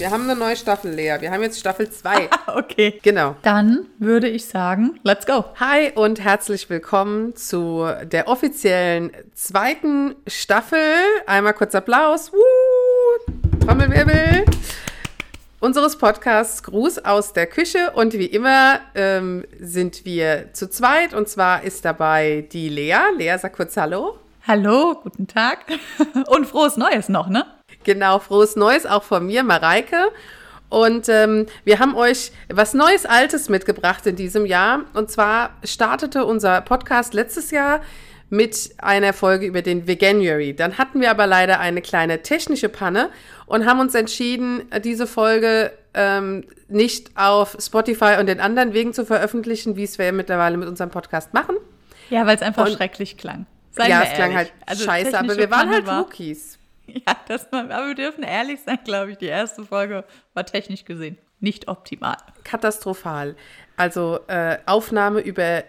Wir haben eine neue Staffel, Lea. Wir haben jetzt Staffel 2. Okay. Genau. Dann würde ich sagen, let's go. Hi und herzlich willkommen zu der offiziellen 2. Staffel. Einmal kurz Applaus. Trommelwirbel. Unseres Podcasts Gruß aus der Küche. Und wie immer sind wir zu zweit. Und zwar ist dabei die Lea. Lea, sag kurz Hallo. Hallo, guten Tag. Und frohes Neues noch, ne? Genau, frohes Neues auch von mir, Mareike. Und wir haben euch was Neues, Altes mitgebracht in diesem Jahr. Und zwar startete unser Podcast letztes Jahr mit einer Folge über den Veganuary. Dann hatten wir aber leider eine kleine technische Panne und haben uns entschieden, diese Folge nicht auf Spotify und den anderen Wegen zu veröffentlichen, wie es wir mittlerweile mit unserem Podcast machen. Ja, weil es einfach schrecklich klang. Seien ja, es klang halt scheiße, aber wir waren halt Rookies. Ja, aber wir dürfen ehrlich sein, glaube ich, die erste Folge war technisch gesehen nicht optimal. Katastrophal. Also Aufnahme über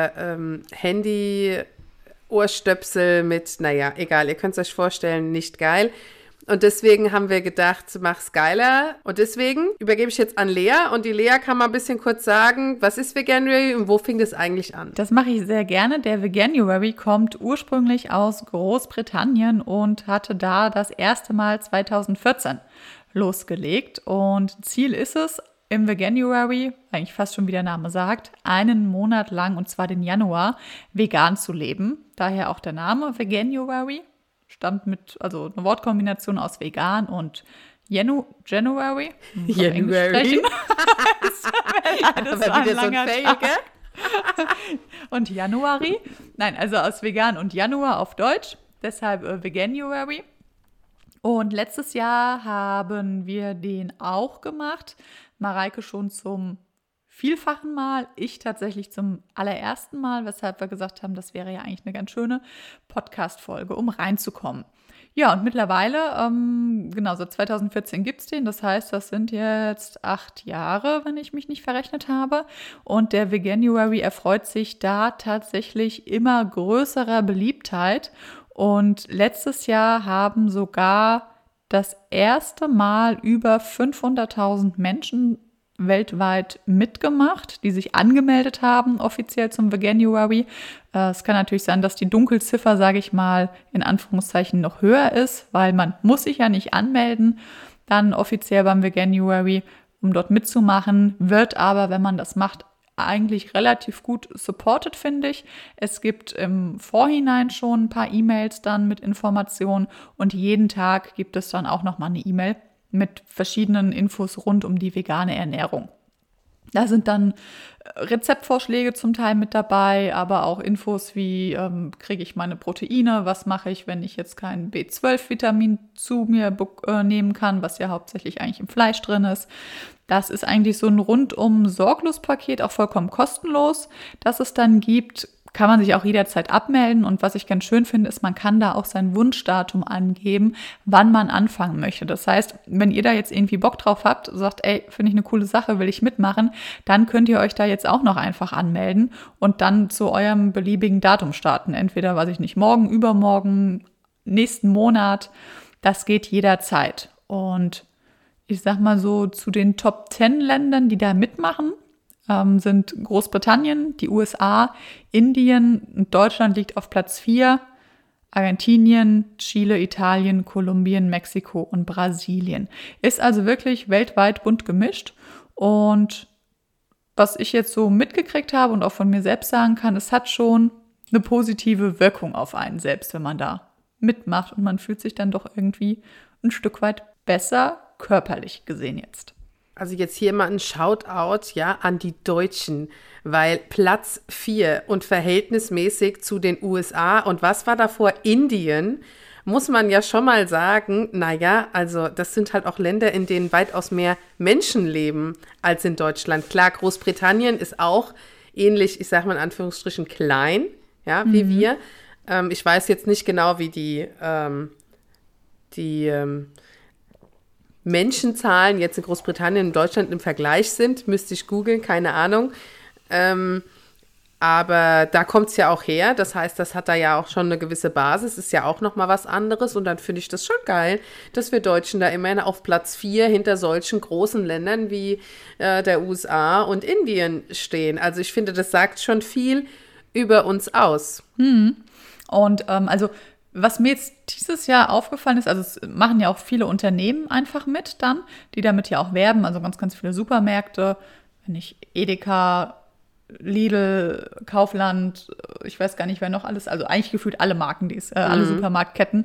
Handy, Ohrstöpsel mit, naja, egal, ihr könnt es euch vorstellen, nicht geil. Und deswegen haben wir gedacht, mach's geiler. Und deswegen übergebe ich jetzt an Lea. Und die Lea kann mal ein bisschen kurz sagen, was ist Veganuary und wo fing das eigentlich an? Das mache ich sehr gerne. Der Veganuary kommt ursprünglich aus Großbritannien und hatte da das erste Mal 2014 losgelegt. Und Ziel ist es, im Veganuary, eigentlich fast schon wie der Name sagt, einen Monat lang, und zwar den Januar, vegan zu leben. Daher auch der Name Veganuary. Stammt mit, also eine Wortkombination aus vegan und January. January. Das war ein langer Tag. Und Januari. Nein, also aus vegan und Januar auf Deutsch. Deshalb Veganuary. Und letztes Jahr haben wir den auch gemacht. Mareike schon zum vielfachen Mal, ich tatsächlich zum allerersten Mal, weshalb wir gesagt haben, das wäre ja eigentlich eine ganz schöne Podcast-Folge, um reinzukommen. Ja, und mittlerweile, genau, seit 2014 gibt es den, das heißt, das sind jetzt 8 Jahre, wenn ich mich nicht verrechnet habe. Und der Veganuary erfreut sich da tatsächlich immer größerer Beliebtheit. Und letztes Jahr haben sogar das erste Mal über 500.000 Menschen weltweit mitgemacht, die sich angemeldet haben, offiziell zum Veganuary. Es kann natürlich sein, dass die Dunkelziffer, sage ich mal, in Anführungszeichen noch höher ist, weil man muss sich ja nicht anmelden, dann offiziell beim Veganuary, um dort mitzumachen, wird aber, wenn man das macht, eigentlich relativ gut supported, finde ich. Es gibt im Vorhinein schon ein paar E-Mails dann mit Informationen und jeden Tag gibt es dann auch nochmal eine E-Mail mit verschiedenen Infos rund um die vegane Ernährung. Da sind dann Rezeptvorschläge zum Teil mit dabei, aber auch Infos wie, kriege ich meine Proteine, was mache ich, wenn ich jetzt kein B12-Vitamin zu mir nehmen kann, was ja hauptsächlich eigentlich im Fleisch drin ist. Das ist eigentlich so ein rundum Sorglos-Paket, auch vollkommen kostenlos, das es dann gibt. Kann man sich auch jederzeit abmelden und was ich ganz schön finde, ist, man kann da auch sein Wunschdatum angeben, wann man anfangen möchte. Das heißt, wenn ihr da jetzt irgendwie Bock drauf habt, sagt, ey, finde ich eine coole Sache, will ich mitmachen, dann könnt ihr euch da jetzt auch noch einfach anmelden und dann zu eurem beliebigen Datum starten. Entweder, weiß ich nicht, morgen, übermorgen, nächsten Monat. Das geht jederzeit. Und ich sag mal so, zu den Top 10 Ländern, die da mitmachen, sind Großbritannien, die USA, Indien und Deutschland liegt auf Platz 4, Argentinien, Chile, Italien, Kolumbien, Mexiko und Brasilien. Ist also wirklich weltweit bunt gemischt und was ich jetzt so mitgekriegt habe und auch von mir selbst sagen kann, es hat schon eine positive Wirkung auf einen selbst, wenn man da mitmacht und man fühlt sich dann doch irgendwie ein Stück weit besser, körperlich gesehen jetzt. Also jetzt hier mal ein Shoutout, ja, an die Deutschen, weil Platz 4 und verhältnismäßig zu den USA und was war davor? Indien, muss man ja schon mal sagen, naja, also das sind halt auch Länder, in denen weitaus mehr Menschen leben als in Deutschland. Klar, Großbritannien ist auch ähnlich, ich sage mal in Anführungsstrichen klein, ja, wie wir. Ich weiß jetzt nicht genau, wie die Menschenzahlen jetzt in Großbritannien und Deutschland im Vergleich sind, müsste ich googeln, keine Ahnung. Aber da kommt es ja auch her. Das heißt, das hat da ja auch schon eine gewisse Basis, ist ja auch nochmal was anderes. Und dann finde ich das schon geil, dass wir Deutschen da immerhin auf Platz 4 hinter solchen großen Ländern wie der USA und Indien stehen. Also ich finde, das sagt schon viel über uns aus. Und also was mir jetzt dieses Jahr aufgefallen ist, also es machen ja auch viele Unternehmen einfach mit dann, die damit ja auch werben, also ganz, ganz viele Supermärkte, wenn ich Edeka, Lidl, Kaufland, ich weiß gar nicht, wer noch alles, also eigentlich gefühlt alle Marken, alle Supermarktketten.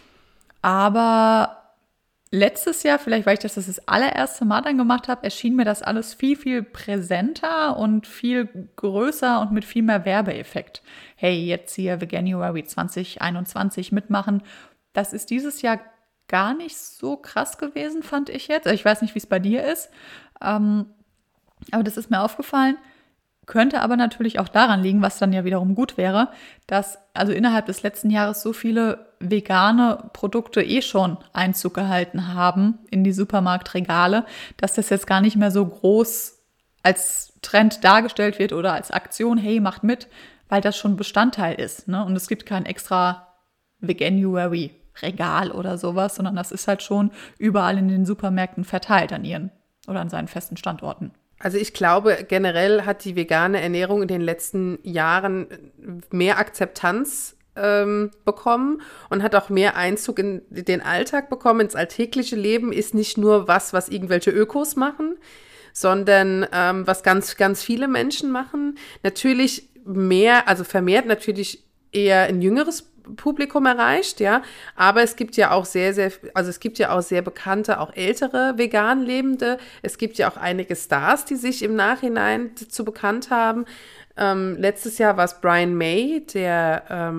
Aber letztes Jahr, vielleicht weil ich das allererste Mal dann gemacht habe, erschien mir das alles viel, viel präsenter und viel größer und mit viel mehr Werbeeffekt. Hey, jetzt hier Veganuary 2021 mitmachen. Das ist dieses Jahr gar nicht so krass gewesen, fand ich jetzt. Ich weiß nicht, wie es bei dir ist, aber das ist mir aufgefallen. Könnte aber natürlich auch daran liegen, was dann ja wiederum gut wäre, dass also innerhalb des letzten Jahres so viele vegane Produkte schon Einzug gehalten haben in die Supermarktregale, dass das jetzt gar nicht mehr so groß als Trend dargestellt wird oder als Aktion, hey, macht mit, weil das schon Bestandteil ist. Ne? Und es gibt kein extra Veganuary-Regal oder sowas, sondern das ist halt schon überall in den Supermärkten verteilt an seinen festen Standorten. Also ich glaube, generell hat die vegane Ernährung in den letzten Jahren mehr Akzeptanz bekommen und hat auch mehr Einzug in den Alltag bekommen, ins alltägliche Leben, ist nicht nur was irgendwelche Ökos machen, sondern was ganz, ganz viele Menschen machen. Natürlich vermehrt natürlich eher ein jüngeres Publikum erreicht, ja, aber es gibt ja auch sehr bekannte, auch ältere vegan Lebende. Es gibt ja auch einige Stars, die sich im Nachhinein dazu bekannt haben. Letztes Jahr war es Brian May, der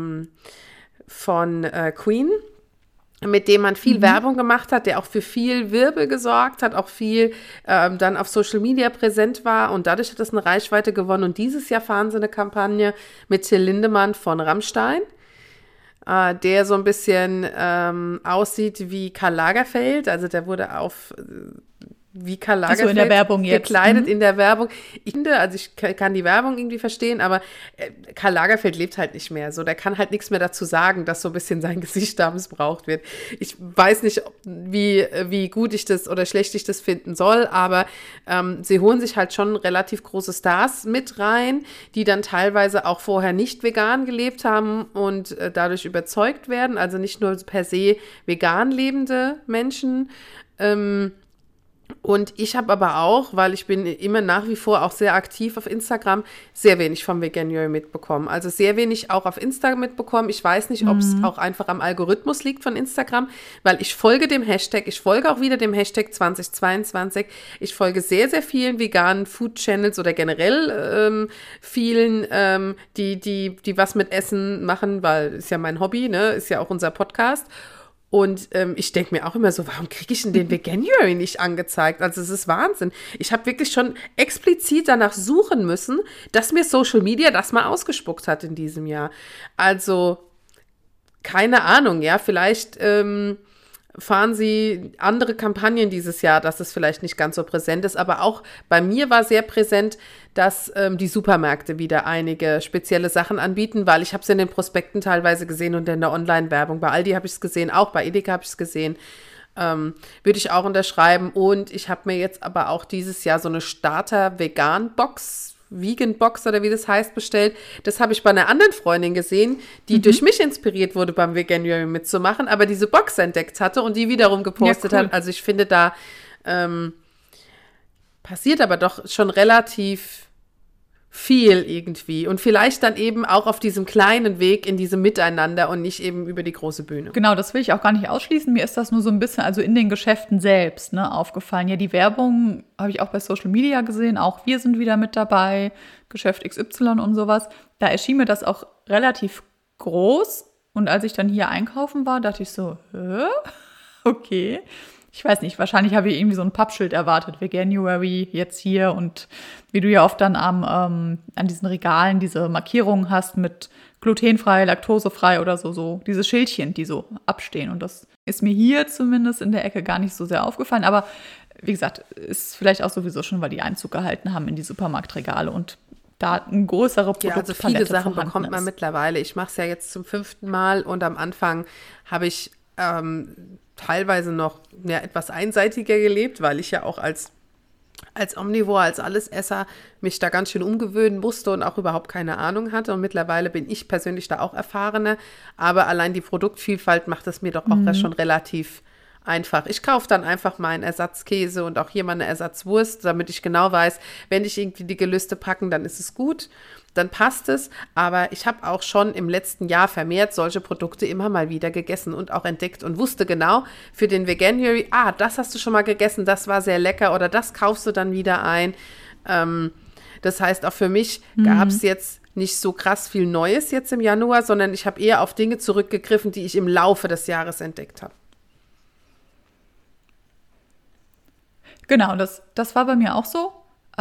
von Queen, mit dem man viel Werbung gemacht hat, der auch für viel Wirbel gesorgt hat, auch viel dann auf Social Media präsent war und dadurch hat das eine Reichweite gewonnen. Und dieses Jahr fahren sie eine Kampagne mit Till Lindemann von Rammstein, der so ein bisschen aussieht wie Karl Lagerfeld, also der wurde wie Karl Lagerfeld in der Werbung jetzt. Gekleidet in der Werbung. Ich kann die Werbung irgendwie verstehen, aber Karl Lagerfeld lebt halt nicht mehr. So, der kann halt nichts mehr dazu sagen, dass so ein bisschen sein Gesicht da missbraucht wird. Ich weiß nicht, wie gut ich das oder schlecht ich das finden soll, aber sie holen sich halt schon relativ große Stars mit rein, die dann teilweise auch vorher nicht vegan gelebt haben und dadurch überzeugt werden. Also nicht nur per se vegan lebende Menschen. Und ich habe aber auch, weil ich bin immer nach wie vor auch sehr aktiv auf Instagram, sehr wenig vom Veganuary mitbekommen. Also sehr wenig auch auf Instagram mitbekommen. Ich weiß nicht, ob es auch einfach am Algorithmus liegt von Instagram, weil ich folge dem Hashtag, ich folge auch wieder dem Hashtag 2022. Ich folge sehr, sehr vielen veganen Food-Channels oder generell vielen, die was mit Essen machen, weil ist ja mein Hobby, ne, ist ja auch unser Podcast. Und ich denke mir auch immer so, warum kriege ich denn den Veganuary nicht angezeigt? Also es ist Wahnsinn. Ich habe wirklich schon explizit danach suchen müssen, dass mir Social Media das mal ausgespuckt hat in diesem Jahr. Also keine Ahnung, ja, vielleicht fahren sie andere Kampagnen dieses Jahr, dass es vielleicht nicht ganz so präsent ist. Aber auch bei mir war sehr präsent, dass die Supermärkte wieder einige spezielle Sachen anbieten, weil ich habe es in den Prospekten teilweise gesehen und in der Online-Werbung. Bei Aldi habe ich es gesehen, auch bei Edeka habe ich es gesehen. Würde ich auch unterschreiben. Und ich habe mir jetzt aber auch dieses Jahr so eine Starter-Vegan-Box, Vegan-Box oder wie das heißt, bestellt. Das habe ich bei einer anderen Freundin gesehen, die durch mich inspiriert wurde, beim Veganuary mitzumachen, aber diese Box entdeckt hatte und die wiederum gepostet hat. Also ich finde, da passiert aber doch schon relativ viel irgendwie. Und vielleicht dann eben auch auf diesem kleinen Weg in diesem Miteinander und nicht eben über die große Bühne. Genau, das will ich auch gar nicht ausschließen. Mir ist das nur so ein bisschen, also in den Geschäften selbst, ne, aufgefallen. Ja, die Werbung habe ich auch bei Social Media gesehen. Auch wir sind wieder mit dabei. Geschäft XY und sowas. Da erschien mir das auch relativ groß. Und als ich dann hier einkaufen war, dachte ich so, okay. Ich weiß nicht, wahrscheinlich habe ich irgendwie so ein Pappschild erwartet, Veganuary jetzt hier und wie du ja oft dann an diesen Regalen diese Markierungen hast mit glutenfrei, laktosefrei oder so diese Schildchen, die so abstehen. Und das ist mir hier zumindest in der Ecke gar nicht so sehr aufgefallen. Aber wie gesagt, ist vielleicht auch sowieso schon, weil die Einzug gehalten haben in die Supermarktregale und da eine größere Produktpalette also viele Sachen vorhanden bekommt man ist. mittlerweile. Ich mache es ja jetzt zum 5. Mal und am Anfang habe ich teilweise noch etwas einseitiger gelebt, weil ich ja auch als Omnivore, als Allesesser mich da ganz schön umgewöhnen musste und auch überhaupt keine Ahnung hatte. Und mittlerweile bin ich persönlich da auch erfahrener. Aber allein die Produktvielfalt macht es mir doch auch schon relativ einfach. Ich kaufe dann einfach meinen Ersatzkäse und auch hier meine Ersatzwurst, damit ich genau weiß, wenn ich irgendwie die Gelüste packen, dann ist es gut, dann passt es. Aber ich habe auch schon im letzten Jahr vermehrt solche Produkte immer mal wieder gegessen und auch entdeckt und wusste genau für den Veganuary, das hast du schon mal gegessen, das war sehr lecker oder das kaufst du dann wieder ein. Das heißt, auch für mich gab es jetzt nicht so krass viel Neues jetzt im Januar, sondern ich habe eher auf Dinge zurückgegriffen, die ich im Laufe des Jahres entdeckt habe. Genau, das war bei mir auch so.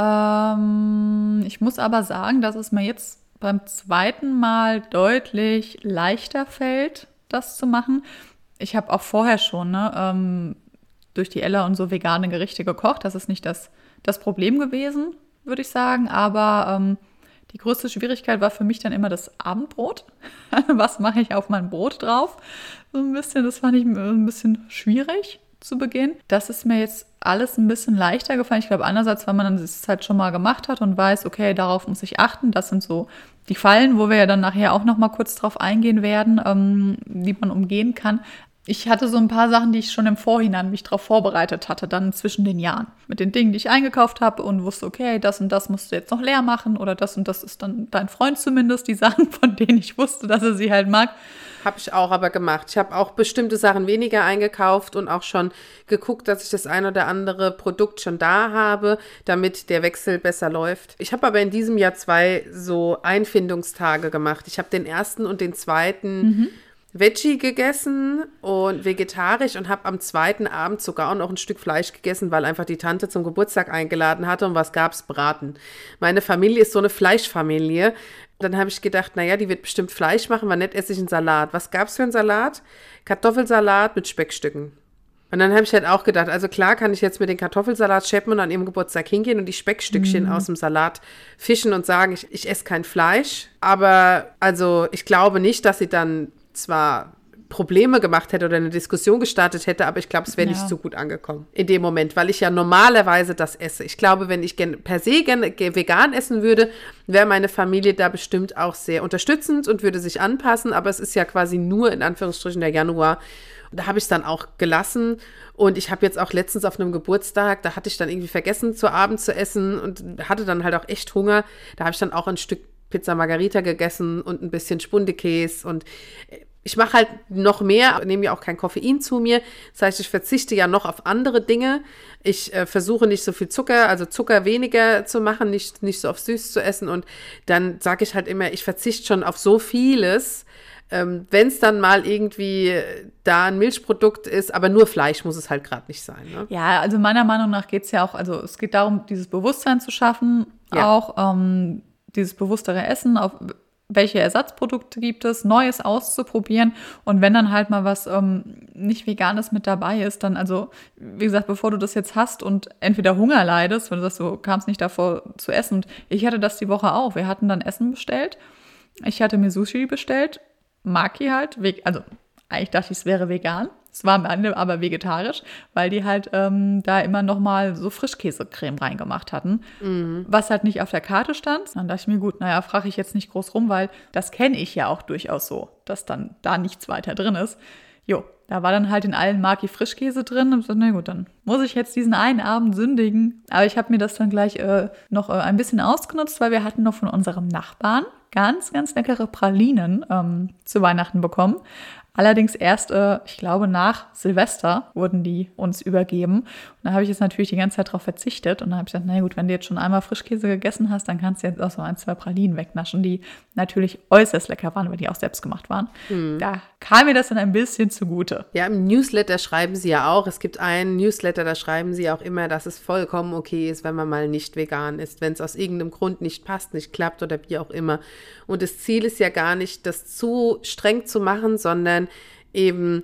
Ich muss aber sagen, dass es mir jetzt beim zweiten Mal deutlich leichter fällt, das zu machen. Ich habe auch vorher schon durch die Ella und so vegane Gerichte gekocht. Das ist nicht das Problem gewesen, würde ich sagen. Aber die größte Schwierigkeit war für mich dann immer das Abendbrot. Was mache ich auf mein Brot drauf? So ein bisschen, das fand ich ein bisschen schwierig zu Beginn. Das ist mir jetzt alles ein bisschen leichter gefallen. Ich glaube, einerseits, weil man dann das halt schon mal gemacht hat und weiß, okay, darauf muss ich achten. Das sind so die Fallen, wo wir ja dann nachher auch noch mal kurz drauf eingehen werden, wie man umgehen kann. Ich hatte so ein paar Sachen, die ich schon im Vorhinein mich darauf vorbereitet hatte, dann zwischen den Jahren. Mit den Dingen, die ich eingekauft habe und wusste, okay, das und das musst du jetzt noch leer machen oder das und das ist dann dein Freund zumindest, die Sachen, von denen ich wusste, dass er sie halt mag. Habe ich auch aber gemacht. Ich habe auch bestimmte Sachen weniger eingekauft und auch schon geguckt, dass ich das ein oder andere Produkt schon da habe, damit der Wechsel besser läuft. Ich habe aber in diesem Jahr 2 so Einfindungstage gemacht. Ich habe den 1. und den 2. Veggie gegessen und vegetarisch und habe am 2. Abend sogar auch noch ein Stück Fleisch gegessen, weil einfach die Tante zum Geburtstag eingeladen hatte und was gab's? Braten. Meine Familie ist so eine Fleischfamilie. Dann habe ich gedacht, naja, die wird bestimmt Fleisch machen, war nett, esse ich einen Salat. Was gab's für einen Salat? Kartoffelsalat mit Speckstücken. Und dann habe ich halt auch gedacht, also klar kann ich jetzt mit den Kartoffelsalat scheppen und an ihrem Geburtstag hingehen und die Speckstückchen aus dem Salat fischen und sagen, ich esse kein Fleisch. Aber also ich glaube nicht, dass sie dann zwar Probleme gemacht hätte oder eine Diskussion gestartet hätte, aber ich glaube, es wäre nicht so gut angekommen in dem Moment, weil ich ja normalerweise das esse. Ich glaube, wenn ich per se gerne vegan essen würde, wäre meine Familie da bestimmt auch sehr unterstützend und würde sich anpassen, aber es ist ja quasi nur in Anführungsstrichen der Januar. Da habe ich es dann auch gelassen und ich habe jetzt auch letztens auf einem Geburtstag, da hatte ich dann irgendwie vergessen, zu Abend zu essen und hatte dann halt auch echt Hunger. Da habe ich dann auch ein Stück Pizza Margherita gegessen und ein bisschen Spundekäse und ich mache halt noch mehr, nehme ja auch kein Koffein zu mir. Das heißt, ich verzichte ja noch auf andere Dinge. Ich versuche nicht so viel Zucker, also Zucker weniger zu machen, nicht so auf süß zu essen. Und dann sage ich halt immer, ich verzichte schon auf so vieles. Wenn es dann mal irgendwie da ein Milchprodukt ist, aber nur Fleisch muss es halt gerade nicht sein. Ne? Ja, also meiner Meinung nach geht es ja auch, also es geht darum, dieses Bewusstsein zu schaffen, auch dieses bewusstere Essen, auf welche Ersatzprodukte gibt es, Neues auszuprobieren und wenn dann halt mal was nicht Veganes mit dabei ist, dann also, wie gesagt, bevor du das jetzt hast und entweder Hunger leidest, wenn du sagst, du kamst nicht davor zu essen und ich hatte das die Woche auch, wir hatten dann Essen bestellt, ich hatte mir Sushi bestellt, Maki halt, also eigentlich dachte ich, es wäre vegan, es war am Ende aber vegetarisch, weil die halt da immer noch mal so Frischkäsecreme reingemacht hatten, was halt nicht auf der Karte stand. Dann dachte ich mir, gut, naja, frage ich jetzt nicht groß rum, weil das kenne ich ja auch durchaus so, dass dann da nichts weiter drin ist. Jo, da war dann halt in allen Maki Frischkäse drin und so, na gut, dann muss ich jetzt diesen einen Abend sündigen. Aber ich habe mir das dann gleich noch ein bisschen ausgenutzt, weil wir hatten noch von unserem Nachbarn ganz, ganz leckere Pralinen zu Weihnachten bekommen. Allerdings erst, ich glaube, nach Silvester wurden die uns übergeben. Und da habe ich jetzt natürlich die ganze Zeit drauf verzichtet. Und dann habe ich gesagt, na gut, wenn du jetzt schon einmal Frischkäse gegessen hast, dann kannst du jetzt auch so 1, 2 Pralinen wegnaschen, die natürlich äußerst lecker waren, weil die auch selbst gemacht waren. Da kam mir das dann ein bisschen zugute. Ja, im Newsletter schreiben sie ja auch, es gibt einen Newsletter, da schreiben sie auch immer, dass es vollkommen okay ist, wenn man mal nicht vegan ist, wenn es aus irgendeinem Grund nicht passt, nicht klappt oder wie auch immer. Und das Ziel ist ja gar nicht, das zu streng zu machen, sondern eben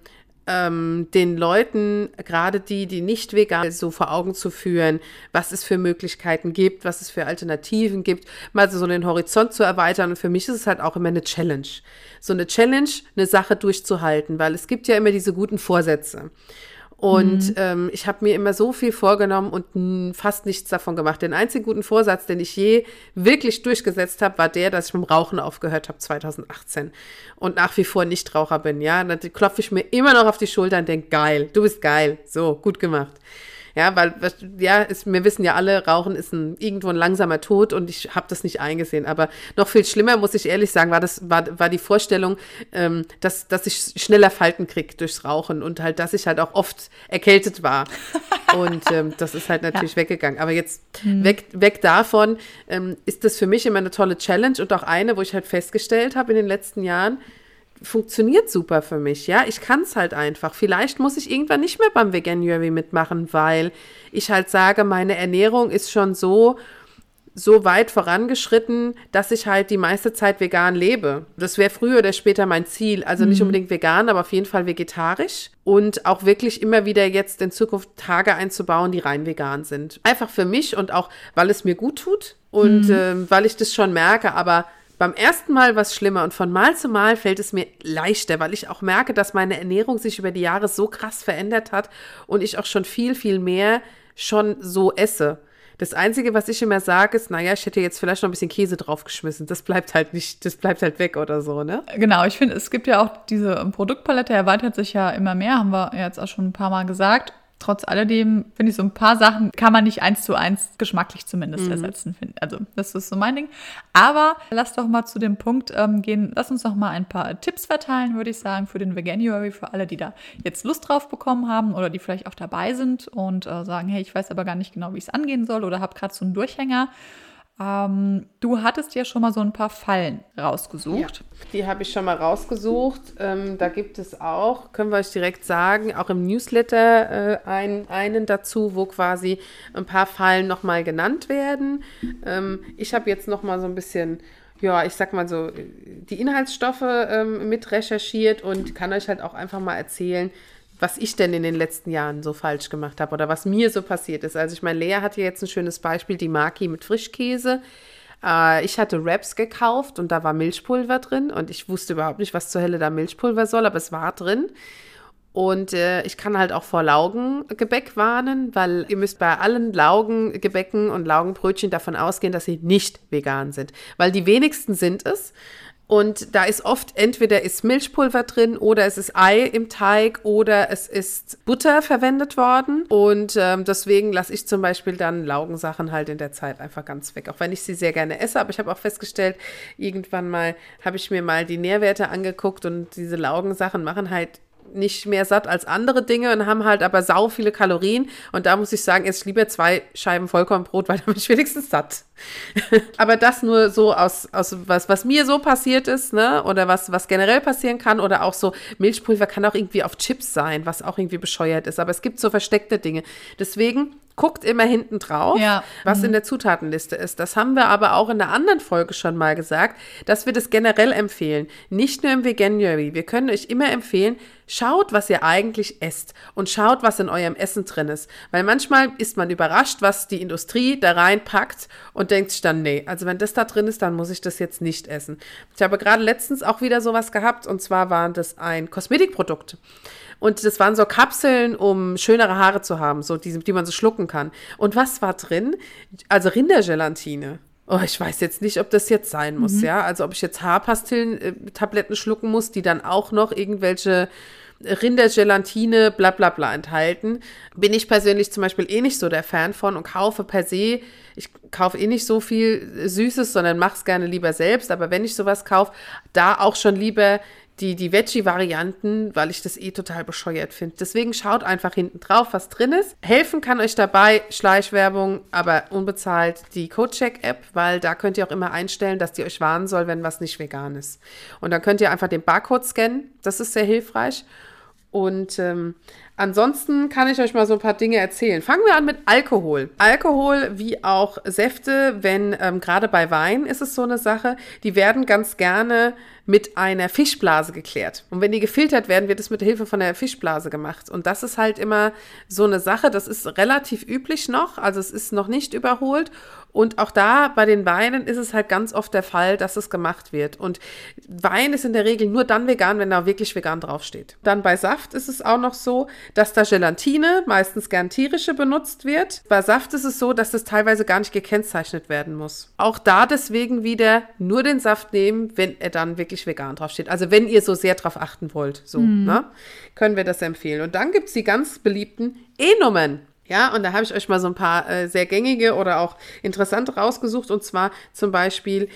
den Leuten, gerade die nicht vegan, so vor Augen zu führen, was es für Möglichkeiten gibt, was es für Alternativen gibt, mal so den Horizont zu erweitern. Und für mich ist es halt auch immer eine Challenge. So eine Challenge, eine Sache durchzuhalten, weil es gibt ja immer diese guten Vorsätze. Und ich habe mir immer so viel vorgenommen und fast nichts davon gemacht. Den einzigen guten Vorsatz, den ich je wirklich durchgesetzt habe, war der, dass ich mit dem Rauchen aufgehört habe 2018 und nach wie vor Nichtraucher bin. Ja, dann klopfe ich mir immer noch auf die Schulter und denke, geil, du bist geil, so, gut gemacht. Ja, weil, ja, wir wissen ja alle, Rauchen ist irgendwo ein langsamer Tod und ich habe das nicht eingesehen. Aber noch viel schlimmer, muss ich ehrlich sagen, war die Vorstellung, dass ich schneller Falten kriege durchs Rauchen und halt, dass ich halt auch oft erkältet war. Und das ist halt natürlich weggegangen. Aber jetzt weg davon ist das für mich immer eine tolle Challenge und auch eine, wo ich halt festgestellt habe in den letzten Jahren, funktioniert super für mich, ja, ich kann es halt einfach. Vielleicht muss ich irgendwann nicht mehr beim Veganuary mitmachen, weil ich halt sage, meine Ernährung ist schon so weit vorangeschritten, dass ich halt die meiste Zeit vegan lebe. Das wäre früher oder später mein Ziel, also nicht unbedingt vegan, aber auf jeden Fall vegetarisch und auch wirklich immer wieder jetzt in Zukunft Tage einzubauen, die rein vegan sind. Einfach für mich und auch, weil es mir gut tut und weil ich das schon merke, aber beim ersten Mal war es schlimmer und von Mal zu Mal fällt es mir leichter, weil ich auch merke, dass meine Ernährung sich über die Jahre so krass verändert hat und ich auch schon viel, viel mehr schon so esse. Das Einzige, was ich immer sage, ist, naja, ich hätte jetzt vielleicht noch ein bisschen Käse draufgeschmissen. Das bleibt halt nicht, das bleibt halt weg oder so, ne? Genau, ich finde, es gibt ja auch diese Produktpalette, erweitert sich ja immer mehr, haben wir jetzt auch schon ein paar Mal gesagt. Trotz alledem finde ich, so ein paar Sachen kann man nicht 1:1 geschmacklich zumindest ersetzen. Also das ist so mein Ding. Aber lass doch mal zu dem Punkt gehen. Lass uns doch mal ein paar Tipps verteilen, würde ich sagen, für den Veganuary, für alle, die da jetzt Lust drauf bekommen haben oder die vielleicht auch dabei sind und sagen, hey, ich weiß aber gar nicht genau, wie ich es angehen soll oder habe gerade so einen Durchhänger. Du hattest ja schon mal so ein paar Fallen rausgesucht. Ja, die habe ich schon mal rausgesucht. Da gibt es auch, können wir euch direkt sagen, auch im Newsletter einen dazu, wo quasi ein paar Fallen nochmal genannt werden. Ich habe jetzt nochmal so ein bisschen, ja, ich sag mal so, die Inhaltsstoffe mit recherchiert und kann euch halt auch einfach mal erzählen, was ich denn in den letzten Jahren so falsch gemacht habe oder was mir so passiert ist. Also ich meine, Lea hatte jetzt ein schönes Beispiel, die Maki mit Frischkäse. Ich hatte Wraps gekauft und da war Milchpulver drin und ich wusste überhaupt nicht, was zur Hölle da Milchpulver soll, aber es war drin. Und ich kann halt auch vor Laugengebäck warnen, weil ihr müsst bei allen Laugengebäcken und Laugenbrötchen davon ausgehen, dass sie nicht vegan sind. Weil die wenigsten sind es. Und da ist oft, entweder ist Milchpulver drin oder es ist Ei im Teig oder es ist Butter verwendet worden. Und deswegen lasse ich zum Beispiel dann Laugensachen halt in der Zeit einfach ganz weg. Auch wenn ich sie sehr gerne esse. Aber ich habe auch festgestellt, irgendwann mal habe ich mir mal die Nährwerte angeguckt und diese Laugensachen machen halt nicht mehr satt als andere Dinge und haben halt aber sau viele Kalorien. Und da muss ich sagen, esse ich lieber 2 Scheiben Vollkornbrot, weil dann bin ich wenigstens satt. Aber das nur so aus was mir so passiert ist, ne? Oder was generell passieren kann. Oder auch so Milchpulver kann auch irgendwie auf Chips sein, was auch irgendwie bescheuert ist. Aber es gibt so versteckte Dinge. Deswegen guckt immer hinten drauf, was in der Zutatenliste ist. Das haben wir aber auch in der anderen Folge schon mal gesagt, dass wir das generell empfehlen. Nicht nur im Veganuary. Wir können euch immer empfehlen, schaut, was ihr eigentlich esst und schaut, was in eurem Essen drin ist. Weil manchmal ist man überrascht, was die Industrie da reinpackt und denkt sich dann, nee, also wenn das da drin ist, dann muss ich das jetzt nicht essen. Ich habe gerade letztens auch wieder sowas gehabt und zwar war das ein Kosmetikprodukt. Und das waren so Kapseln, um schönere Haare zu haben, so die man so schlucken kann. Und was war drin? Also Rindergelatine. Oh, ich weiß jetzt nicht, ob das jetzt sein muss, ja. Also ob ich jetzt Haarpastillen-Tabletten schlucken muss, die dann auch noch irgendwelche Rindergelatine, bla bla bla enthalten. Bin ich persönlich zum Beispiel eh nicht so der Fan von und kaufe per se, ich kaufe eh nicht so viel Süßes, sondern mache es gerne lieber selbst. Aber wenn ich sowas kaufe, da auch schon lieber die Veggie-Varianten, weil ich das eh total bescheuert finde. Deswegen schaut einfach hinten drauf, was drin ist. Helfen kann euch dabei, Schleichwerbung, aber unbezahlt, die CodeCheck-App, weil da könnt ihr auch immer einstellen, dass die euch warnen soll, wenn was nicht vegan ist. Und dann könnt ihr einfach den Barcode scannen, das ist sehr hilfreich. Und Ansonsten kann ich euch mal so ein paar Dinge erzählen. Fangen wir an mit Alkohol. Alkohol wie auch Säfte, gerade bei Wein ist es so eine Sache, die werden ganz gerne mit einer Fischblase geklärt. Und wenn die gefiltert werden, wird es mit Hilfe von der Fischblase gemacht. Und das ist halt immer so eine Sache, das ist relativ üblich noch, also es ist noch nicht überholt. Und auch da bei den Weinen ist es halt ganz oft der Fall, dass es gemacht wird. Und Wein ist in der Regel nur dann vegan, wenn da wirklich vegan draufsteht. Dann bei Saft ist es auch noch so, dass da Gelatine, meistens gern tierische, benutzt wird. Bei Saft ist es so, dass das teilweise gar nicht gekennzeichnet werden muss. Auch da deswegen wieder nur den Saft nehmen, wenn er dann wirklich vegan draufsteht. Also wenn ihr so sehr drauf achten wollt, ne, können wir das empfehlen. Und dann gibt es die ganz beliebten E-Nummern. Ja, und da habe ich euch mal so ein paar sehr gängige oder auch interessante rausgesucht, und zwar zum Beispiel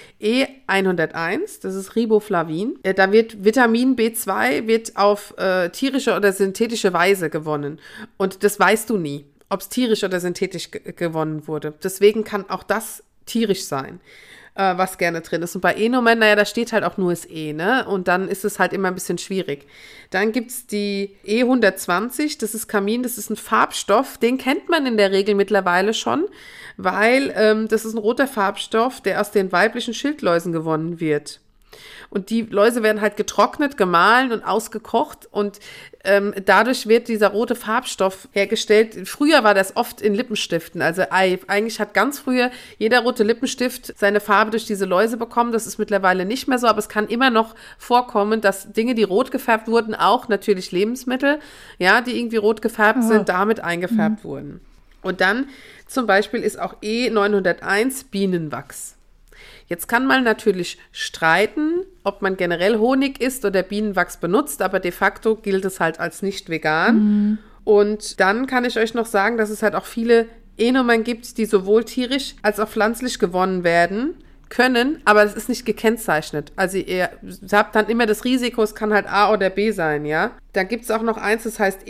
E101, das ist Riboflavin. Da wird Vitamin B2 wird auf tierische oder synthetische Weise gewonnen, und das weißt du nie, ob es tierisch oder synthetisch gewonnen wurde. Deswegen kann auch das tierisch sein, was gerne drin ist. Und bei E-Nummern, da steht halt auch nur das E, ne? Und dann ist es halt immer ein bisschen schwierig. Dann gibt es die E120, das ist Kamin, das ist ein Farbstoff, den kennt man in der Regel mittlerweile schon, weil das ist ein roter Farbstoff, der aus den weiblichen Schildläusen gewonnen wird. Und die Läuse werden halt getrocknet, gemahlen und ausgekocht, und dadurch wird dieser rote Farbstoff hergestellt. Früher war das oft in Lippenstiften. Also eigentlich hat ganz früher jeder rote Lippenstift seine Farbe durch diese Läuse bekommen. Das ist mittlerweile nicht mehr so, aber es kann immer noch vorkommen, dass Dinge, die rot gefärbt wurden, auch natürlich Lebensmittel, ja, die irgendwie rot gefärbt sind, damit eingefärbt wurden. Und dann zum Beispiel ist auch E901 Bienenwachs. Jetzt kann man natürlich streiten, ob man generell Honig isst oder Bienenwachs benutzt, aber de facto gilt es halt als nicht vegan. Und dann kann ich euch noch sagen, dass es halt auch viele E-Nummern gibt, die sowohl tierisch als auch pflanzlich gewonnen werden können, aber es ist nicht gekennzeichnet. Also ihr habt dann immer das Risiko, es kann halt A oder B sein, ja. Dann gibt es auch noch eins, das heißt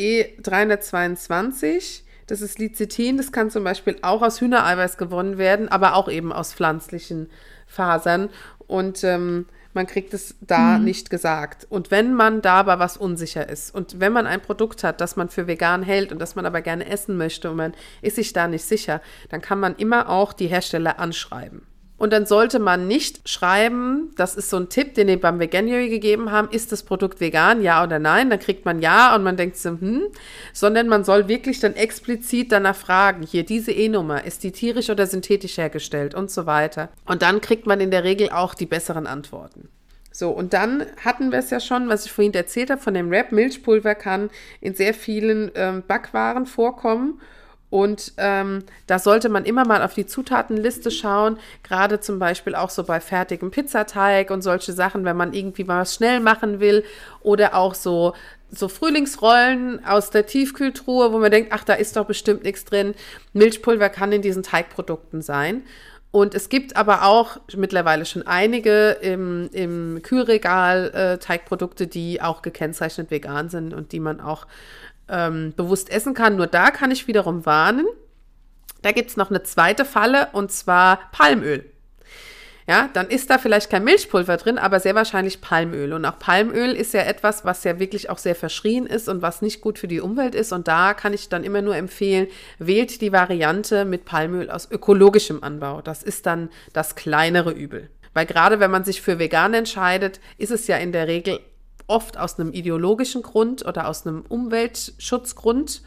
E322. Das ist Lecithin, das kann zum Beispiel auch aus Hühnereiweiß gewonnen werden, aber auch eben aus pflanzlichen Fasern, und man kriegt es da nicht gesagt. Und wenn man dabei was unsicher ist und wenn man ein Produkt hat, das man für vegan hält und das man aber gerne essen möchte und man ist sich da nicht sicher, dann kann man immer auch die Hersteller anschreiben. Und dann sollte man nicht schreiben, das ist so ein Tipp, den wir beim Veganuary gegeben haben, ist das Produkt vegan, ja oder nein? Dann kriegt man ja und man denkt so, sondern man soll wirklich dann explizit danach fragen, hier diese E-Nummer, ist die tierisch oder synthetisch hergestellt und so weiter. Und dann kriegt man in der Regel auch die besseren Antworten. So, und dann hatten wir es ja schon, was ich vorhin erzählt habe, von dem Wrap. Milchpulver kann in sehr vielen Backwaren vorkommen. Und da sollte man immer mal auf die Zutatenliste schauen, gerade zum Beispiel auch so bei fertigem Pizzateig und solche Sachen, wenn man irgendwie mal was schnell machen will, oder auch so Frühlingsrollen aus der Tiefkühltruhe, wo man denkt, ach, da ist doch bestimmt nichts drin. Milchpulver kann in diesen Teigprodukten sein. Und es gibt aber auch mittlerweile schon einige im Kühlregal Teigprodukte, die auch gekennzeichnet vegan sind und die man auch bewusst essen kann. Nur da kann ich wiederum warnen. Da gibt es noch eine zweite Falle, und zwar Palmöl. Ja, dann ist da vielleicht kein Milchpulver drin, aber sehr wahrscheinlich Palmöl. Und auch Palmöl ist ja etwas, was ja wirklich auch sehr verschrien ist und was nicht gut für die Umwelt ist. Und da kann ich dann immer nur empfehlen, wählt die Variante mit Palmöl aus ökologischem Anbau. Das ist dann das kleinere Übel. Weil gerade wenn man sich für vegan entscheidet, ist es ja in der Regel oft aus einem ideologischen Grund oder aus einem Umweltschutzgrund.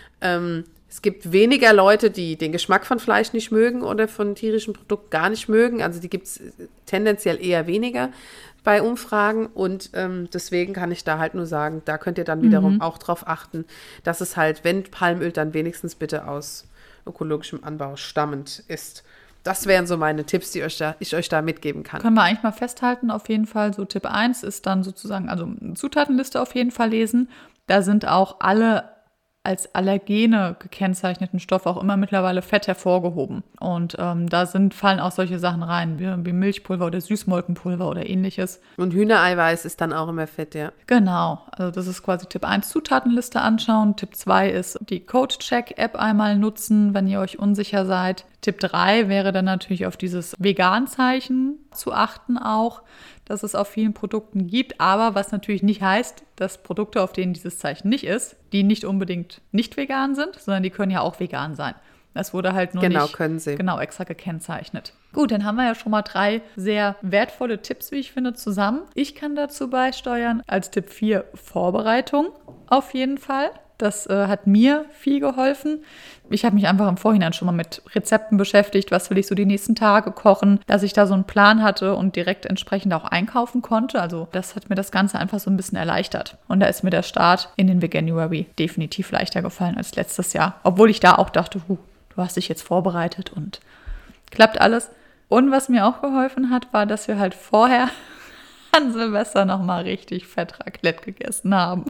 Es gibt weniger Leute, die den Geschmack von Fleisch nicht mögen oder von tierischen Produkten gar nicht mögen. Also die gibt es tendenziell eher weniger bei Umfragen. Und deswegen kann ich da halt nur sagen, da könnt ihr dann wiederum auch drauf achten, dass es halt, wenn Palmöl, dann wenigstens bitte aus ökologischem Anbau stammend ist. Das wären so meine Tipps, die ich euch da mitgeben kann. Können wir eigentlich mal festhalten, auf jeden Fall. So Tipp 1 ist dann sozusagen, also eine Zutatenliste auf jeden Fall lesen. Da sind auch alle als Allergene gekennzeichneten Stoffe auch immer mittlerweile fett hervorgehoben. Und da fallen auch solche Sachen rein, wie Milchpulver oder Süßmolkenpulver oder ähnliches. Und Hühnereiweiß ist dann auch immer fett, ja. Genau, also das ist quasi Tipp 1, Zutatenliste anschauen. Tipp 2 ist die Code-Check-App einmal nutzen, wenn ihr euch unsicher seid. Tipp 3 wäre dann natürlich auf dieses Vegan-Zeichen zu achten auch, dass es auf vielen Produkten gibt, aber was natürlich nicht heißt, dass Produkte, auf denen dieses Zeichen nicht ist, die nicht unbedingt nicht vegan sind, sondern die können ja auch vegan sein. Das wurde halt nur nicht extra gekennzeichnet. Gut, dann haben wir ja schon mal 3 sehr wertvolle Tipps, wie ich finde, zusammen. Ich kann dazu beisteuern als Tipp 4 Vorbereitung auf jeden Fall. Das hat mir viel geholfen. Ich habe mich einfach im Vorhinein schon mal mit Rezepten beschäftigt, was will ich so die nächsten Tage kochen, dass ich da so einen Plan hatte und direkt entsprechend auch einkaufen konnte. Also das hat mir das Ganze einfach so ein bisschen erleichtert. Und da ist mir der Start in den Veganuary definitiv leichter gefallen als letztes Jahr. Obwohl ich da auch dachte, du hast dich jetzt vorbereitet und klappt alles. Und was mir auch geholfen hat, war, dass wir halt vorher an Silvester nochmal richtig fett Raclette gegessen haben.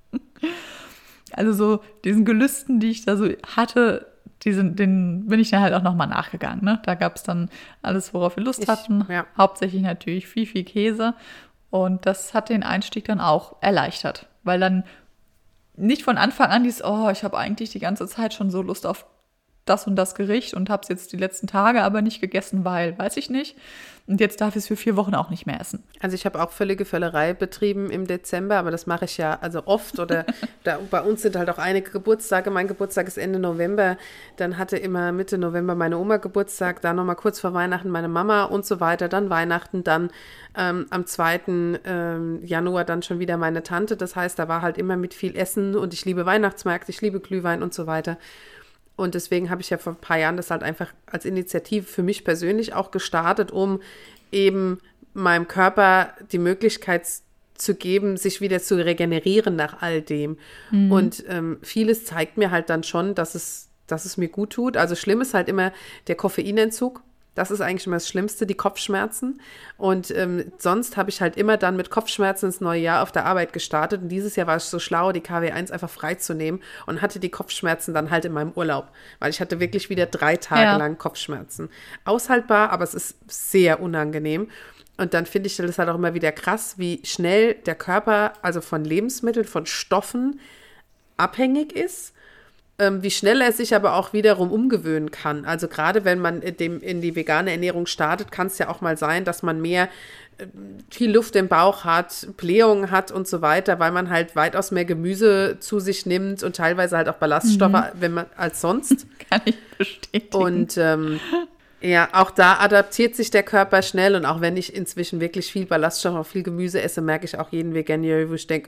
Also so diesen Gelüsten, die ich da so hatte, den bin ich dann halt auch nochmal nachgegangen. Ne? Da gab es dann alles, worauf wir Lust hatten. Ja. Hauptsächlich natürlich viel, viel Käse. Und das hat den Einstieg dann auch erleichtert. Weil dann nicht von Anfang an ich habe eigentlich die ganze Zeit schon so Lust auf das und das Gericht und habe es jetzt die letzten Tage aber nicht gegessen, weil, weiß ich nicht. Und jetzt darf ich es für 4 Wochen auch nicht mehr essen. Also ich habe auch völlige Völlerei betrieben im Dezember, aber das mache ich ja also oft. Oder bei uns sind halt auch einige Geburtstage. Mein Geburtstag ist Ende November. Dann hatte immer Mitte November meine Oma Geburtstag. Dann nochmal kurz vor Weihnachten meine Mama und so weiter. Dann Weihnachten, dann am 2. Januar dann schon wieder meine Tante. Das heißt, da war halt immer mit viel Essen und ich liebe Weihnachtsmärkte, ich liebe Glühwein und so weiter. Und deswegen habe ich ja vor ein paar Jahren das halt einfach als Initiative für mich persönlich auch gestartet, um eben meinem Körper die Möglichkeit zu geben, sich wieder zu regenerieren nach all dem. Mhm. Und vieles zeigt mir halt dann schon, dass es mir gut tut. Also schlimm ist halt immer der Koffeinentzug. Das ist eigentlich immer das Schlimmste, die Kopfschmerzen. Und sonst habe ich halt immer dann mit Kopfschmerzen ins neue Jahr auf der Arbeit gestartet. Und dieses Jahr war ich so schlau, die KW1 einfach freizunehmen und hatte die Kopfschmerzen dann halt in meinem Urlaub. Weil ich hatte wirklich wieder 3 Tage lang Kopfschmerzen. Aushaltbar, aber es ist sehr unangenehm. Und dann finde ich das halt auch immer wieder krass, wie schnell der Körper, also von Lebensmitteln, von Stoffen abhängig ist. Wie schnell er sich aber auch wiederum umgewöhnen kann. Also gerade wenn man in die vegane Ernährung startet, kann es ja auch mal sein, dass man viel Luft im Bauch hat, Blähungen hat und so weiter, weil man halt weitaus mehr Gemüse zu sich nimmt und teilweise halt auch Ballaststoffe als sonst. Kann ich bestätigen. Und ja, auch da adaptiert sich der Körper schnell und auch wenn ich inzwischen wirklich viel Ballaststoffe, auch viel Gemüse esse, merke ich auch jeden Veganuary, wo ich denke,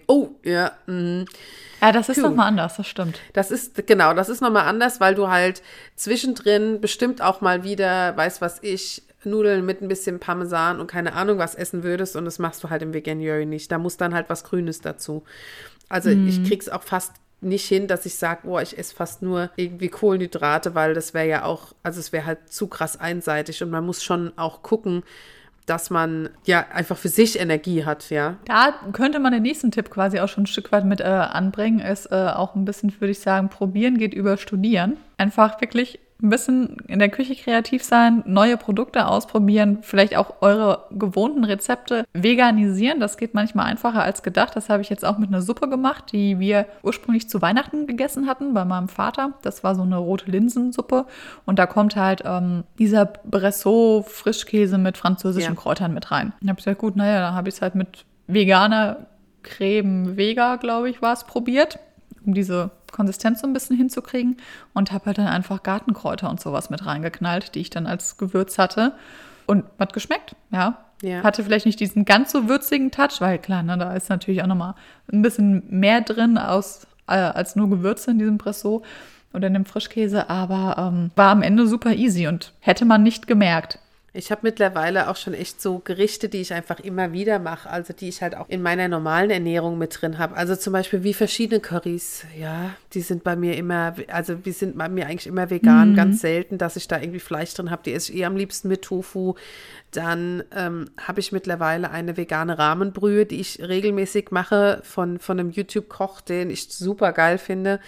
ja, das ist nochmal anders, das stimmt. Das ist nochmal anders, weil du halt zwischendrin bestimmt auch mal wieder, Nudeln mit ein bisschen Parmesan und keine Ahnung was essen würdest und das machst du halt im Veganuary nicht. Da muss dann halt was Grünes dazu. Also ich krieg's auch fast nicht hin, dass ich sage, ich esse fast nur irgendwie Kohlenhydrate, weil das wäre ja auch, also es wäre halt zu krass einseitig und man muss schon auch gucken, dass man ja einfach für sich Energie hat, ja. Da könnte man den nächsten Tipp quasi auch schon ein Stück weit mit anbringen, ist auch ein bisschen, würde ich sagen, probieren geht über studieren. Einfach wirklich ein bisschen in der Küche kreativ sein, neue Produkte ausprobieren, vielleicht auch eure gewohnten Rezepte veganisieren. Das geht manchmal einfacher als gedacht. Das habe ich jetzt auch mit einer Suppe gemacht, die wir ursprünglich zu Weihnachten gegessen hatten bei meinem Vater. Das war so eine rote Linsensuppe und da kommt halt dieser Bressot-Frischkäse mit französischen Kräutern mit rein. Da habe ich gesagt, gut, da habe ich es halt mit veganer Creme Vega, glaube ich, war es, probiert, um diese Konsistenz so ein bisschen hinzukriegen und habe halt dann einfach Gartenkräuter und sowas mit reingeknallt, die ich dann als Gewürz hatte und hat geschmeckt, ja. Hatte vielleicht nicht diesen ganz so würzigen Touch, weil klar, da ist natürlich auch nochmal ein bisschen mehr drin als nur Gewürze in diesem Bressot oder in dem Frischkäse, aber war am Ende super easy und hätte man nicht gemerkt. Ich habe mittlerweile auch schon echt so Gerichte, die ich einfach immer wieder mache, also die ich halt auch in meiner normalen Ernährung mit drin habe. Also zum Beispiel wie verschiedene Currys, die sind bei mir eigentlich immer vegan, ganz selten, dass ich da irgendwie Fleisch drin habe, die esse ich am liebsten mit Tofu. Dann habe ich mittlerweile eine vegane Rahmenbrühe, die ich regelmäßig mache von einem YouTube-Koch, den ich super geil finde.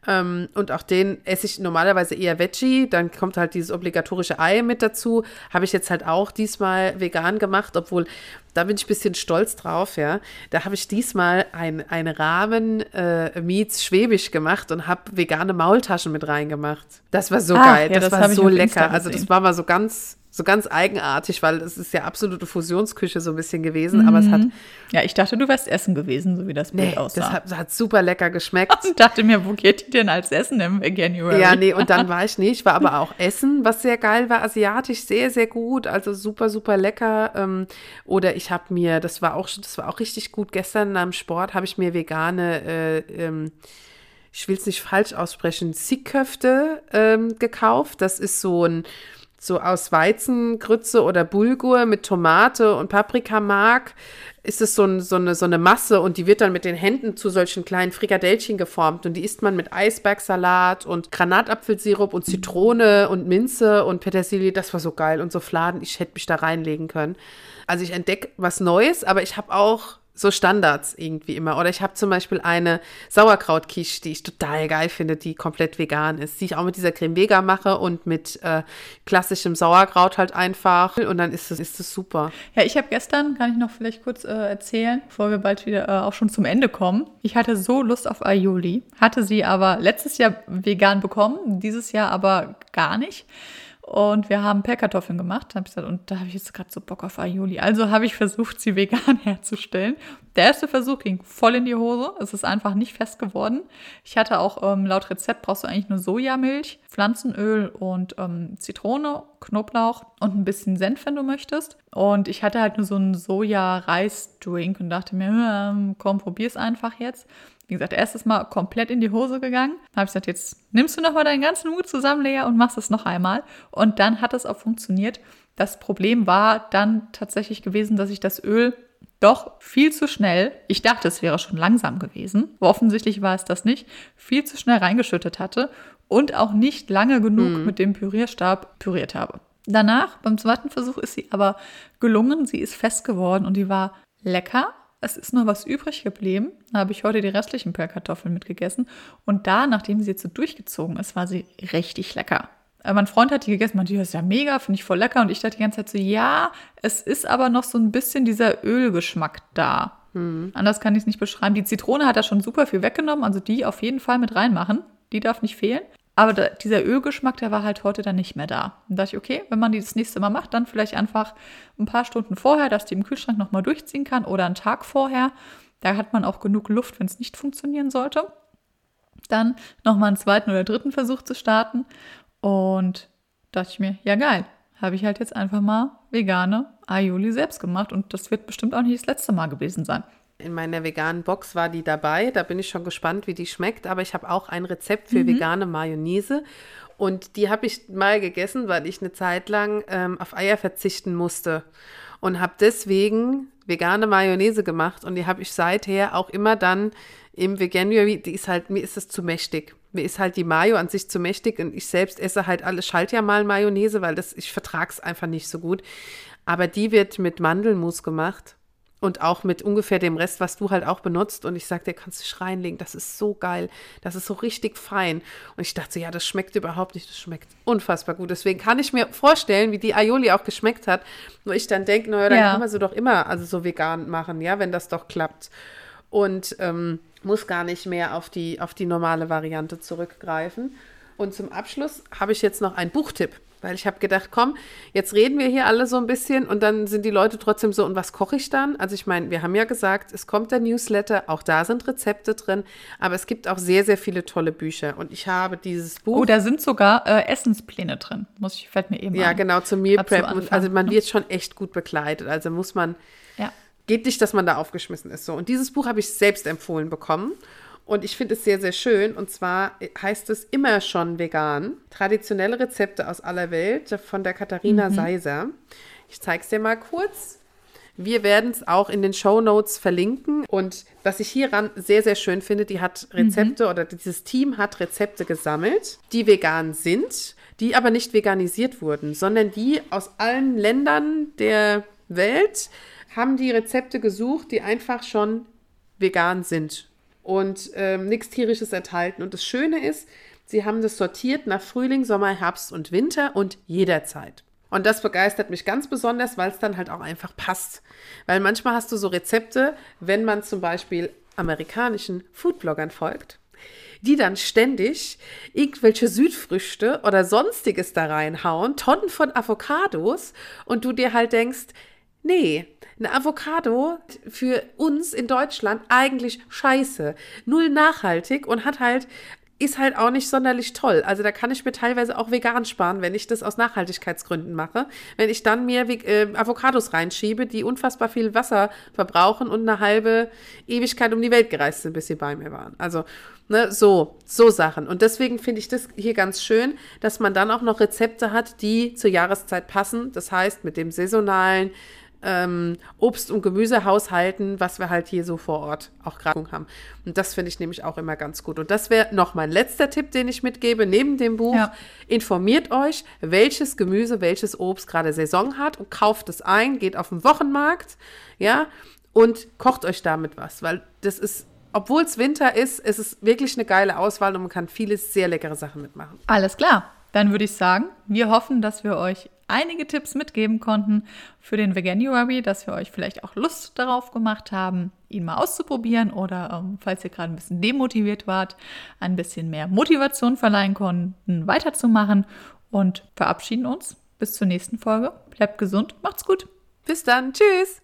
Und auch den esse ich normalerweise eher Veggie. Dann kommt halt dieses obligatorische Ei mit dazu. Habe ich jetzt halt auch diesmal vegan gemacht, obwohl, da bin ich ein bisschen stolz drauf, ja. Da habe ich diesmal ein Ramen Meets Schwäbisch gemacht und habe vegane Maultaschen mit reingemacht. Das war so geil, ja, das war so lecker. Also das war mal so ganz eigenartig, weil es ist ja absolute Fusionsküche so ein bisschen gewesen, aber es hat... Ja, ich dachte, du wärst Essen gewesen, so wie das Bild aussah. Das hat super lecker geschmeckt. Und dachte mir, wo geht die denn als Essen im January? Ja, nee, und dann war ich nicht. Ich war aber auch Essen, was sehr geil war, asiatisch, sehr, sehr gut, also super, super lecker. Oder ich habe mir, das war auch richtig gut, gestern nach dem Sport habe ich mir vegane, ich will es nicht falsch aussprechen, Sikköfte gekauft. Das ist so aus Weizengrütze oder Bulgur mit Tomate und Paprikamark ist es so eine Masse und die wird dann mit den Händen zu solchen kleinen Frikadellchen geformt und die isst man mit Eisbergsalat und Granatapfelsirup und Zitrone und Minze und Petersilie. Das war so geil und so Fladen, ich hätte mich da reinlegen können. Also ich entdecke was Neues, aber ich habe auch so Standards irgendwie immer. Oder ich habe zum Beispiel eine Sauerkraut-Quiche, die ich total geil finde, die komplett vegan ist, die ich auch mit dieser Creme Vega mache und mit klassischem Sauerkraut halt einfach. Und dann ist es super. Ja, ich habe gestern, kann ich noch vielleicht kurz erzählen, bevor wir bald wieder auch schon zum Ende kommen. Ich hatte so Lust auf Aioli, hatte sie aber letztes Jahr vegan bekommen, dieses Jahr aber gar nicht. Und wir haben Pellkartoffeln gemacht, habe ich gesagt, und da habe ich jetzt gerade so Bock auf Aioli. Also habe ich versucht, sie vegan herzustellen. Der erste Versuch ging voll in die Hose. Es ist einfach nicht fest geworden. Ich hatte auch, laut Rezept brauchst du eigentlich nur Sojamilch, Pflanzenöl und Zitrone, Knoblauch und ein bisschen Senf, wenn du möchtest. Und ich hatte halt nur so einen Soja-Reis-Drink und dachte mir, komm, probier's einfach jetzt. Wie gesagt, erstes Mal komplett in die Hose gegangen. Da habe ich gesagt, jetzt nimmst du nochmal deinen ganzen Mut zusammen, Lea, und machst es noch einmal. Und dann hat es auch funktioniert. Das Problem war dann tatsächlich gewesen, dass ich das Öl doch viel zu schnell, ich dachte, es wäre schon langsam gewesen, aber offensichtlich war es das nicht, viel zu schnell reingeschüttet hatte und auch nicht lange genug mit dem Pürierstab püriert habe. Danach, beim zweiten Versuch, ist sie aber gelungen. Sie ist fest geworden und die war lecker. Es ist noch was übrig geblieben. Da habe ich heute die restlichen Pellkartoffeln mitgegessen. Und da, nachdem sie jetzt so durchgezogen ist, war sie richtig lecker. Mein Freund hat die gegessen, meinte, das ist ja mega, finde ich voll lecker. Und ich dachte die ganze Zeit so, ja, es ist aber noch so ein bisschen dieser Ölgeschmack da. Anders kann ich es nicht beschreiben. Die Zitrone hat da schon super viel weggenommen, also die auf jeden Fall mit reinmachen. Die darf nicht fehlen. Aber dieser Ölgeschmack, der war halt heute dann nicht mehr da. Und da dachte ich, okay, wenn man die das nächste Mal macht, dann vielleicht einfach ein paar Stunden vorher, dass die im Kühlschrank nochmal durchziehen kann oder einen Tag vorher. Da hat man auch genug Luft, wenn es nicht funktionieren sollte. Dann nochmal einen zweiten oder dritten Versuch zu starten. Und dachte ich mir, ja geil, habe ich halt jetzt einfach mal vegane Aioli selbst gemacht. Und das wird bestimmt auch nicht das letzte Mal gewesen sein. In meiner veganen Box war die dabei. Da bin ich schon gespannt, wie die schmeckt. Aber ich habe auch ein Rezept für vegane Mayonnaise. Und die habe ich mal gegessen, weil ich eine Zeit lang auf Eier verzichten musste. Und habe deswegen vegane Mayonnaise gemacht. Und die habe ich seither auch immer dann im Veganuary, mir ist es zu mächtig. Mir ist halt die Mayo an sich zu mächtig. Und ich selbst esse halt alles, schalte ja mal Mayonnaise, weil ich vertrage es einfach nicht so gut. Aber die wird mit Mandelmus gemacht. Und auch mit ungefähr dem Rest, was du halt auch benutzt. Und ich sagte, kannst du dich reinlegen. Das ist so geil. Das ist so richtig fein. Und ich dachte so, ja, das schmeckt überhaupt nicht. Das schmeckt unfassbar gut. Deswegen kann ich mir vorstellen, wie die Aioli auch geschmeckt hat. Nur ich dann denke, naja, dann kann man sie doch immer so vegan machen, ja, wenn das doch klappt. Und muss gar nicht mehr auf die normale Variante zurückgreifen. Und zum Abschluss habe ich jetzt noch einen Buchtipp. Weil ich habe gedacht, komm, jetzt reden wir hier alle so ein bisschen und dann sind die Leute trotzdem so, und was koche ich dann? Also ich meine, wir haben ja gesagt, es kommt der Newsletter, auch da sind Rezepte drin, aber es gibt auch sehr, sehr viele tolle Bücher. Und ich habe dieses Buch... Oh, da sind sogar Essenspläne drin, fällt mir eben ein. Ja, genau, zum Meal Prep. Also man wird schon echt gut begleitet, also muss man... Ja. Geht nicht, dass man da aufgeschmissen ist. So. Und dieses Buch habe ich selbst empfohlen bekommen. Und ich finde es sehr, sehr schön. Und zwar heißt es Immer schon vegan. Traditionelle Rezepte aus aller Welt von der Katharina Seiser. Ich zeige es dir mal kurz. Wir werden es auch in den Shownotes verlinken. Und was ich hieran sehr, sehr schön finde, die hat Rezepte oder dieses Team hat Rezepte gesammelt, die vegan sind, die aber nicht veganisiert wurden, sondern die aus allen Ländern der Welt haben die Rezepte gesucht, die einfach schon vegan sind. Und nichts Tierisches enthalten. Und das Schöne ist, sie haben das sortiert nach Frühling, Sommer, Herbst und Winter und jederzeit. Und das begeistert mich ganz besonders, weil es dann halt auch einfach passt. Weil manchmal hast du so Rezepte, wenn man zum Beispiel amerikanischen Foodbloggern folgt, die dann ständig irgendwelche Südfrüchte oder Sonstiges da reinhauen, Tonnen von Avocados, und du dir halt denkst, nee, eine Avocado für uns in Deutschland eigentlich scheiße, null nachhaltig und ist halt auch nicht sonderlich toll. Also da kann ich mir teilweise auch vegan sparen, wenn ich das aus Nachhaltigkeitsgründen mache. Wenn ich dann mir Avocados reinschiebe, die unfassbar viel Wasser verbrauchen und eine halbe Ewigkeit um die Welt gereist sind, bis sie bei mir waren. Also so Sachen. Und deswegen finde ich das hier ganz schön, dass man dann auch noch Rezepte hat, die zur Jahreszeit passen. Das heißt, mit dem saisonalen Obst- und Gemüsehaushalten, was wir halt hier so vor Ort auch gerade haben. Und das finde ich nämlich auch immer ganz gut. Und das wäre noch mein letzter Tipp, den ich mitgebe, neben dem Buch. Ja. Informiert euch, welches Gemüse, welches Obst gerade Saison hat und kauft es ein, geht auf den Wochenmarkt, ja, und kocht euch damit was, weil das ist, obwohl es Winter ist, es ist wirklich eine geile Auswahl und man kann viele sehr leckere Sachen mitmachen. Alles klar, dann würde ich sagen, wir hoffen, dass wir euch einige Tipps mitgeben konnten für den Veganuary, dass wir euch vielleicht auch Lust darauf gemacht haben, ihn mal auszuprobieren oder falls ihr gerade ein bisschen demotiviert wart, ein bisschen mehr Motivation verleihen konnten, weiterzumachen, und verabschieden uns bis zur nächsten Folge. Bleibt gesund, macht's gut. Bis dann, tschüss.